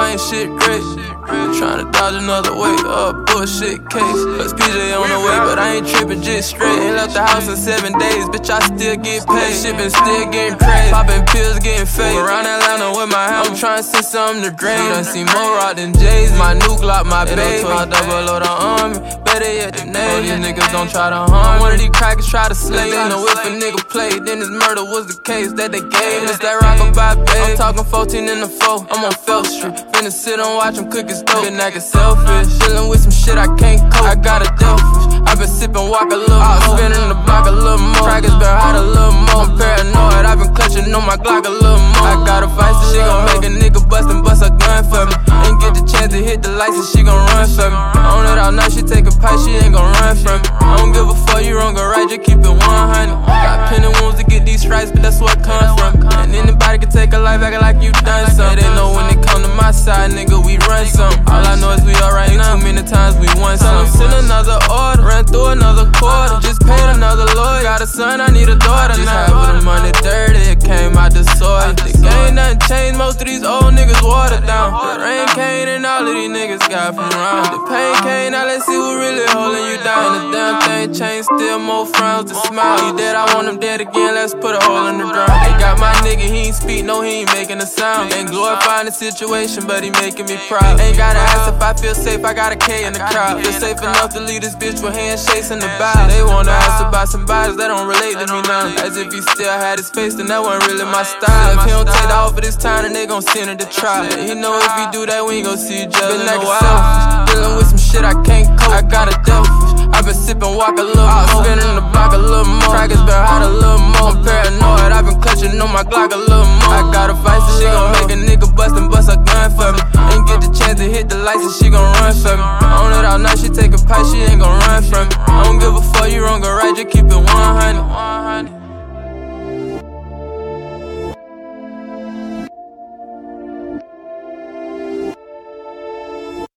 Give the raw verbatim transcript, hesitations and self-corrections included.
ain't shit great. Tryna dodge another way up, bullshit case. Cause P J on the way, but I ain't trippin', just straight. Ain't left the house in seven days, bitch, I still get paid. Shippin' still getting crazy, poppin' pills, getting fake. Around Atlanta with my hammer, I'm tryna send something to drain. Done see more rock than Jay-Z. My new Glock, my baby. My double load on me, better yet the name. These niggas don't try to harm. One of these crackers try to slay. They know if a nigga played, then his murder was the case that they gave. It's that rockabye, babe. I'm talking fourteen in the four, I'm on Felt Street. Finna sit and watch him cook his dope. Been acting selfish, dealing with some shit I can't cope. I got a dealfish, I been sippin', walk a little more. Spinning the block a little more. Crackers been hot a little more. I'm paranoid, I been clutching on my Glock a little more. I got a vice, she gon' make a nigga bust and bust a gun for me. Ain't get the chance to hit the lights and she gon' run for me. On it all night, she take a pipe, she ain't gon' run from me. I don't give a fuck, you wrong or right, just keep it one hundred. Got penny wounds to get these stripes, but that's what comes from. And anybody can take a life acting like you done something. They know when they come to my side, nigga, we run some. All I know is we alright now. Too many times we won some. Send another order, ran through another quarter. Just paid another lawyer. Got a son, I need a daughter. Just half of the money dirty, it came out the soil. The game nothing changed, most of these old niggas watered down. The rain came and all of these niggas got from round. The pain came, now let's see who really holding you down. The damn thing changed, still more frowns to smile. You dead, I want him dead again, let's put a hole in the ground. They got my nigga, he ain't speak, no, he ain't making a sound. Ain't glorifying the situation, but he making me proud. Ain't gotta ask if I feel safe, I got a K in the crowd. Feel safe enough to leave this bitch with handshakes in the bow. They wanna ask about some bodies that don't relate to me now. As if he still had his face, then that wasn't really my style. If he don't take the off of this time, then they gon' send her to trial. He know if he do that, we ain't gon' see each other in a while. Dealing with some shit I can't cope, I got a dealfish. I been sippin', walk a little more. Spinning the block a little more. Crackers been hot a little more. I'm paranoid, I been clutching on my Glock a little more. I got a vice and she gon' make a nigga bust and bust a gun for me. Ain't get the chance to hit the lights and she gon' run for me. On it all night, she take a pipe, she ain't gon' run from me. I don't give a fuck, you wrong or right, just keep it one hundred.